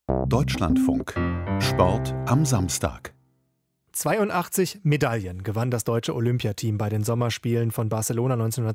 Deutschlandfunk. Sport am Samstag. 82 Medaillen gewann das deutsche Olympiateam bei den Sommerspielen von Barcelona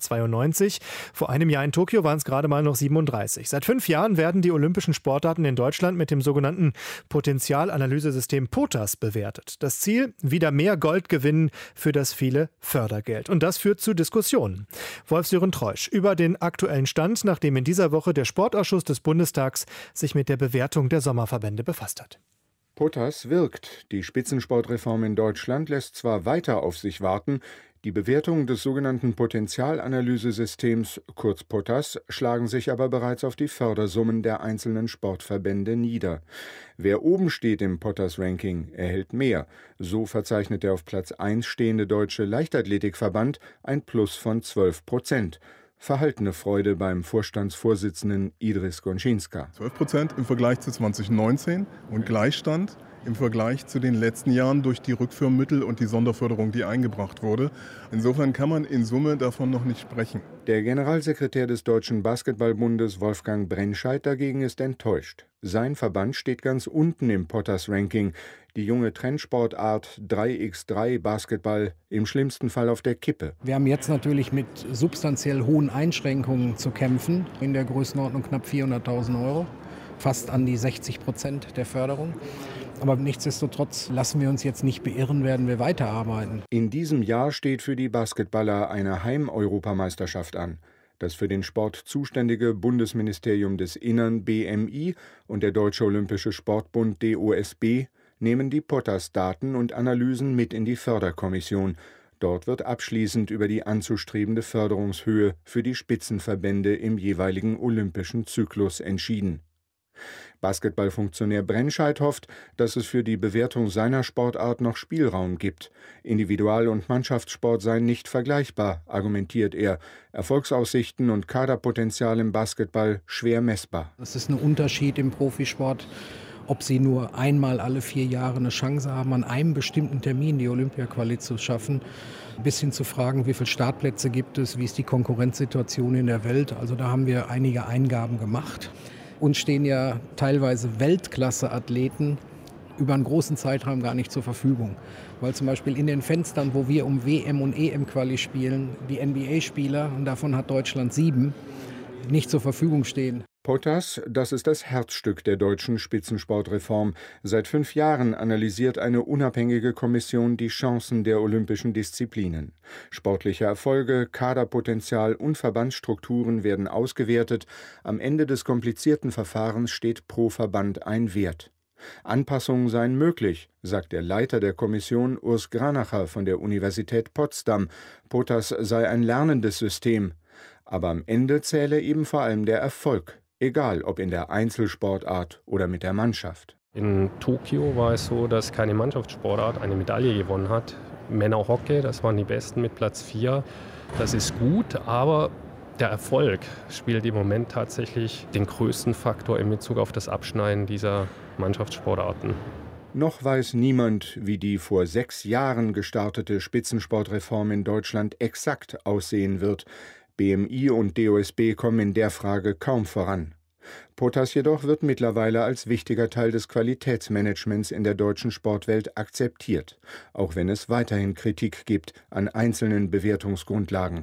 1992. Vor einem Jahr in Tokio waren es gerade mal noch 37. Seit 5 Jahren werden die olympischen Sportarten in Deutschland mit dem sogenannten Potenzialanalysesystem POTAS bewertet. Das Ziel: wieder mehr Gold gewinnen für das viele Fördergeld. Und das führt zu Diskussionen. Wolf-Sören Treusch über den aktuellen Stand, nachdem in dieser Woche der Sportausschuss des Bundestags sich mit der Bewertung der Sommerverbände befasst hat. POTAS wirkt. Die Spitzensportreform in Deutschland lässt zwar weiter auf sich warten, die Bewertungen des sogenannten Potenzialanalysesystems, kurz POTAS, schlagen sich aber bereits auf die Fördersummen der einzelnen Sportverbände nieder. Wer oben steht im POTAS-Ranking, erhält mehr. So verzeichnet der auf Platz 1 stehende Deutsche Leichtathletikverband ein Plus von 12%. Verhaltene Freude beim Vorstandsvorsitzenden Idris Gonczynska. 12% im Vergleich zu 2019 und Gleichstand im Vergleich zu den letzten Jahren durch die Rückführmittel und die Sonderförderung, die eingebracht wurde. Insofern kann man in Summe davon noch nicht sprechen. Der Generalsekretär des Deutschen Basketballbundes Wolfgang Brennscheid dagegen ist enttäuscht. Sein Verband steht ganz unten im POTAS-Ranking. Die junge Trendsportart 3x3 Basketball im schlimmsten Fall auf der Kippe. Wir haben jetzt natürlich mit substanziell hohen Einschränkungen zu kämpfen, in der Größenordnung knapp 400.000 Euro, fast an die 60% der Förderung. Aber nichtsdestotrotz lassen wir uns jetzt nicht beirren, werden wir weiterarbeiten. In diesem Jahr steht für die Basketballer eine Heim-Europameisterschaft an. Das für den Sport zuständige Bundesministerium des Innern BMI und der Deutsche Olympische Sportbund DOSB nehmen die POTAS-Daten und Analysen mit in die Förderkommission. Dort wird abschließend über die anzustrebende Förderungshöhe für die Spitzenverbände im jeweiligen olympischen Zyklus entschieden. Basketballfunktionär Brennscheid hofft, dass es für die Bewertung seiner Sportart noch Spielraum gibt. Individual- und Mannschaftssport seien nicht vergleichbar, argumentiert er. Erfolgsaussichten und Kaderpotenzial im Basketball schwer messbar. Das ist ein Unterschied im Profisport, ob sie nur einmal alle 4 Jahre eine Chance haben, an einem bestimmten Termin die Olympia-Quali zu schaffen, bis hin zu fragen, wie viele Startplätze gibt es, wie ist die Konkurrenzsituation in der Welt. Also da haben wir einige Eingaben gemacht. Uns stehen ja teilweise Weltklasse-Athleten über einen großen Zeitraum gar nicht zur Verfügung. Weil zum Beispiel in den Fenstern, wo wir um WM- und EM-Quali spielen, die NBA-Spieler, und davon hat Deutschland 7, nicht zur Verfügung stehen. POTAS, das ist das Herzstück der deutschen Spitzensportreform. Seit 5 Jahren analysiert eine unabhängige Kommission die Chancen der olympischen Disziplinen. Sportliche Erfolge, Kaderpotenzial und Verbandsstrukturen werden ausgewertet. Am Ende des komplizierten Verfahrens steht pro Verband ein Wert. Anpassungen seien möglich, sagt der Leiter der Kommission Urs Granacher von der Universität Potsdam. POTAS sei ein lernendes System. Aber am Ende zähle eben vor allem der Erfolg. Egal, ob in der Einzelsportart oder mit der Mannschaft. In Tokio war es so, dass keine Mannschaftssportart eine Medaille gewonnen hat. Männerhockey, das waren die Besten mit Platz 4. Das ist gut, aber der Erfolg spielt im Moment tatsächlich den größten Faktor in Bezug auf das Abschneiden dieser Mannschaftssportarten. Noch weiß niemand, wie die vor 6 Jahren gestartete Spitzensportreform in Deutschland exakt aussehen wird. BMI und DOSB kommen in der Frage kaum voran. POTAS jedoch wird mittlerweile als wichtiger Teil des Qualitätsmanagements in der deutschen Sportwelt akzeptiert, auch wenn es weiterhin Kritik gibt an einzelnen Bewertungsgrundlagen.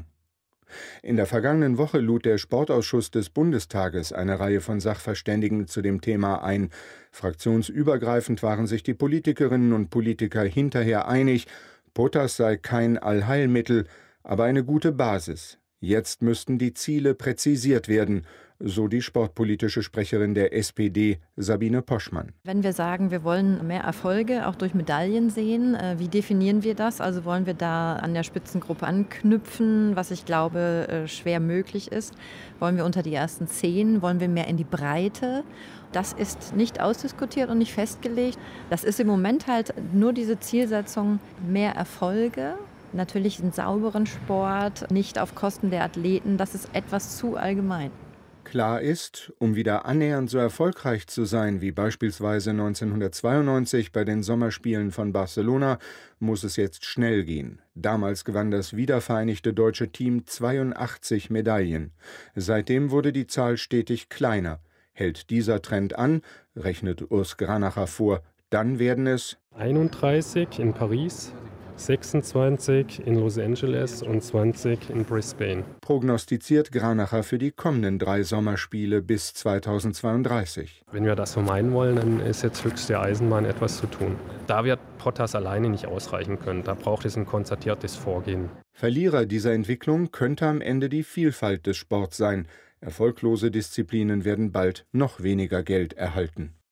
In der vergangenen Woche lud der Sportausschuss des Bundestages eine Reihe von Sachverständigen zu dem Thema ein. Fraktionsübergreifend waren sich die Politikerinnen und Politiker hinterher einig, POTAS sei kein Allheilmittel, aber eine gute Basis. Jetzt müssten die Ziele präzisiert werden, so die sportpolitische Sprecherin der SPD, Sabine Poschmann. Wenn wir sagen, wir wollen mehr Erfolge auch durch Medaillen sehen, wie definieren wir das? Also wollen wir da an der Spitzengruppe anknüpfen, was ich glaube schwer möglich ist? Wollen wir unter die ersten 10? Wollen wir mehr in die Breite? Das ist nicht ausdiskutiert und nicht festgelegt. Das ist im Moment halt nur diese Zielsetzung, mehr Erfolge. Natürlich einen sauberen Sport, nicht auf Kosten der Athleten, das ist etwas zu allgemein. Klar ist, um wieder annähernd so erfolgreich zu sein wie beispielsweise 1992 bei den Sommerspielen von Barcelona, muss es jetzt schnell gehen. Damals gewann das wiedervereinigte deutsche Team 82 Medaillen. Seitdem wurde die Zahl stetig kleiner. Hält dieser Trend an, rechnet Urs Granacher vor, dann werden es 31 in Paris, 26 in Los Angeles und 20 in Brisbane. Prognostiziert Granacher für die kommenden 3 Sommerspiele bis 2032. Wenn wir das vermeiden wollen, dann ist jetzt höchste Eisenbahn, etwas zu tun. Da wird Bottas alleine nicht ausreichen können. Da braucht es ein konzertiertes Vorgehen. Verlierer dieser Entwicklung könnte am Ende die Vielfalt des Sports sein. Erfolglose Disziplinen werden bald noch weniger Geld erhalten.